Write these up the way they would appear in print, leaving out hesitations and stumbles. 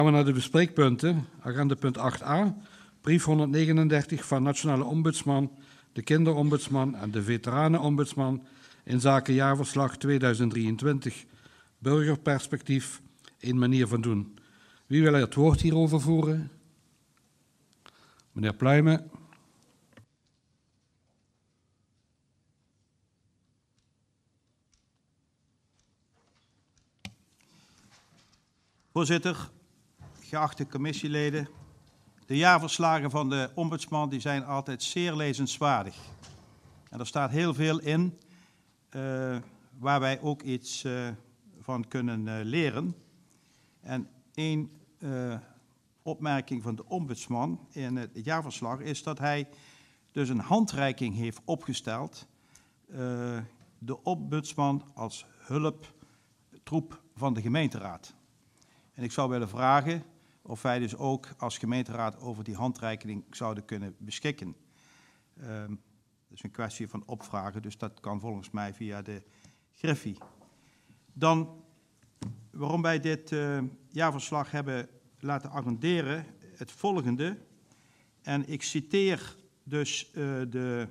Gaan we naar de bespreekpunten. Agenda punt 8a. Brief 139 van Nationale Ombudsman, de Kinderombudsman en de Veteranenombudsman in zaken jaarverslag 2023. Burgerperspectief, een manier van doen. Wie wil het woord hierover voeren? Meneer Pluijmen. Voorzitter, geachte commissieleden, de jaarverslagen van de ombudsman die zijn altijd zeer lezenswaardig. En er staat heel veel in waar wij ook iets van kunnen leren. En één opmerking van de ombudsman in het jaarverslag is dat hij dus een handreiking heeft opgesteld. De ombudsman als hulptroep van de gemeenteraad. En ik zou willen vragen of wij dus ook als gemeenteraad over die handreiking zouden kunnen beschikken. Dat is een kwestie van opvragen, dus dat kan volgens mij via de Griffie. Dan, waarom wij dit jaarverslag hebben laten agenderen, het volgende. En ik citeer dus de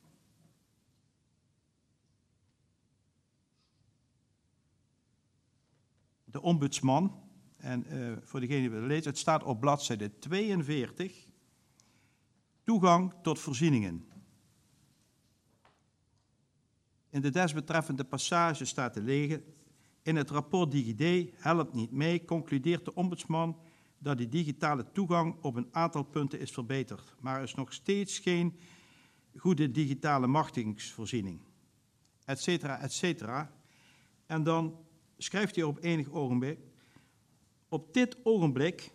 ombudsman. En voor degene die willen lezen, het staat op bladzijde 42. Toegang tot voorzieningen. In de desbetreffende passage staat te lezen: in het rapport DigiD helpt niet mee, concludeert de ombudsman dat de digitale toegang op een aantal punten is verbeterd. Maar er is nog steeds geen goede digitale machtigingsvoorziening. Etcetera, etcetera. En dan schrijft hij op enig ogenblik: op dit ogenblik,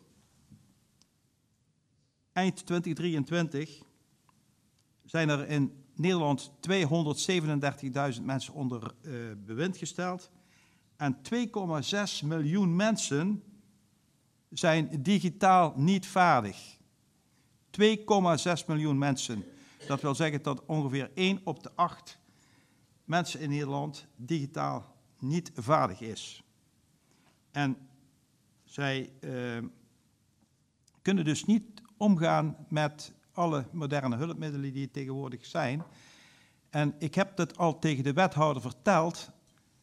eind 2023, zijn er in Nederland 237.000 mensen onder bewind gesteld. En 2,6 miljoen mensen zijn digitaal niet vaardig. 2,6 miljoen mensen. Dat wil zeggen dat ongeveer 1 op de 8 mensen in Nederland digitaal niet vaardig is. En zij kunnen dus niet omgaan met alle moderne hulpmiddelen die er tegenwoordig zijn. En ik heb dat al tegen de wethouder verteld.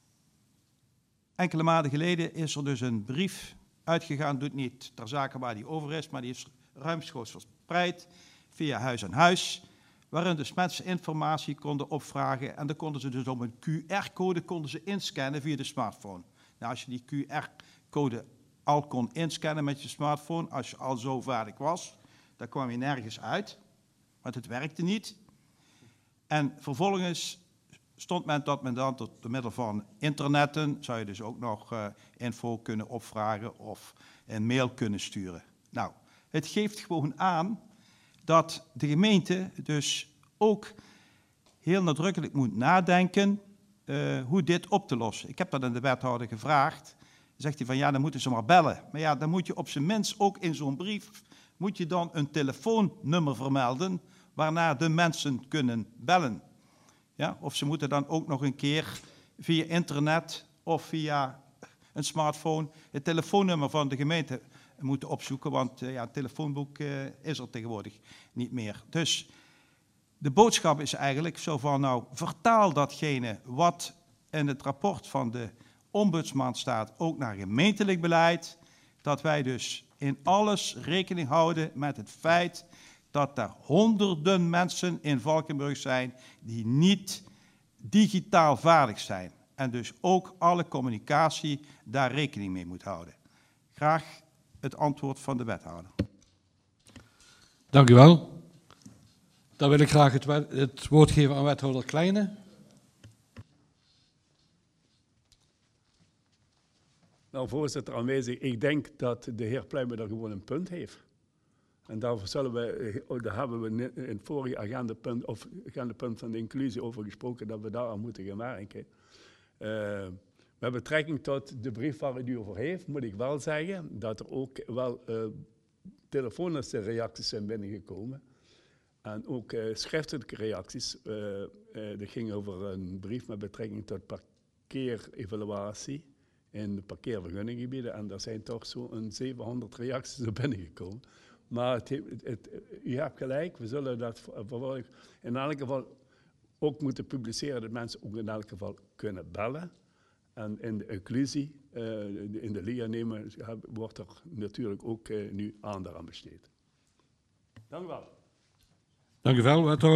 Enkele maanden geleden is er dus een brief uitgegaan, doet niet ter zake waar die over is, maar die is ruimschoots verspreid via huis aan huis, waarin dus mensen informatie konden opvragen en dan konden ze dus op een QR-code konden ze inscannen via de smartphone. Nou, als je die QR-code al kon inscannen met je smartphone, als je al zo vaardig was, dan kwam je nergens uit, want het werkte niet. En vervolgens stond men dat men dan door middel van internetten, zou je dus ook nog info kunnen opvragen of een mail kunnen sturen. Nou, het geeft gewoon aan dat de gemeente dus ook heel nadrukkelijk moet nadenken hoe dit op te lossen. Ik heb dat aan de wethouder gevraagd. Dan zegt hij van ja, dan moeten ze maar bellen. Maar ja, dan moet je op zijn minst ook in zo'n brief, moet je dan een telefoonnummer vermelden waarnaar de mensen kunnen bellen. Ja, of ze moeten dan ook nog een keer via internet of via een smartphone het telefoonnummer van de gemeente moeten opzoeken, want ja, het telefoonboek is er tegenwoordig niet meer. Dus de boodschap is eigenlijk zo van, nou, vertaal datgene wat in het rapport van de ombudsman staat, ook naar gemeentelijk beleid, dat wij dus in alles rekening houden met het feit dat er honderden mensen in Valkenburg zijn die niet digitaal vaardig zijn. En dus ook alle communicatie daar rekening mee moet houden. Graag het antwoord van de wethouder. Dank u wel. Dan wil ik graag het woord geven aan wethouder Kleine. Nou, voorzitter aanwezig, ik denk dat de heer Pluijmen daar gewoon een punt heeft. En daar hebben we in het vorige agendapunt van de inclusie over gesproken, dat we daar aan moeten gaan werken. Met betrekking tot de brief waar u over heeft, moet ik wel zeggen dat er ook wel telefonische reacties zijn binnengekomen. En ook schriftelijke reacties. Dat ging over een brief met betrekking tot parkeerevaluatie in de parkeervergunninggebieden. En er zijn toch zo'n 700 reacties er binnengekomen. Maar u hebt gelijk, we zullen dat vervolgens in elk geval ook moeten publiceren, dat mensen ook in elk geval kunnen bellen. En in de inclusie, in de leernemen, wordt er natuurlijk ook nu aandacht aan besteed. Dank u wel. Dank u wel, wethouder.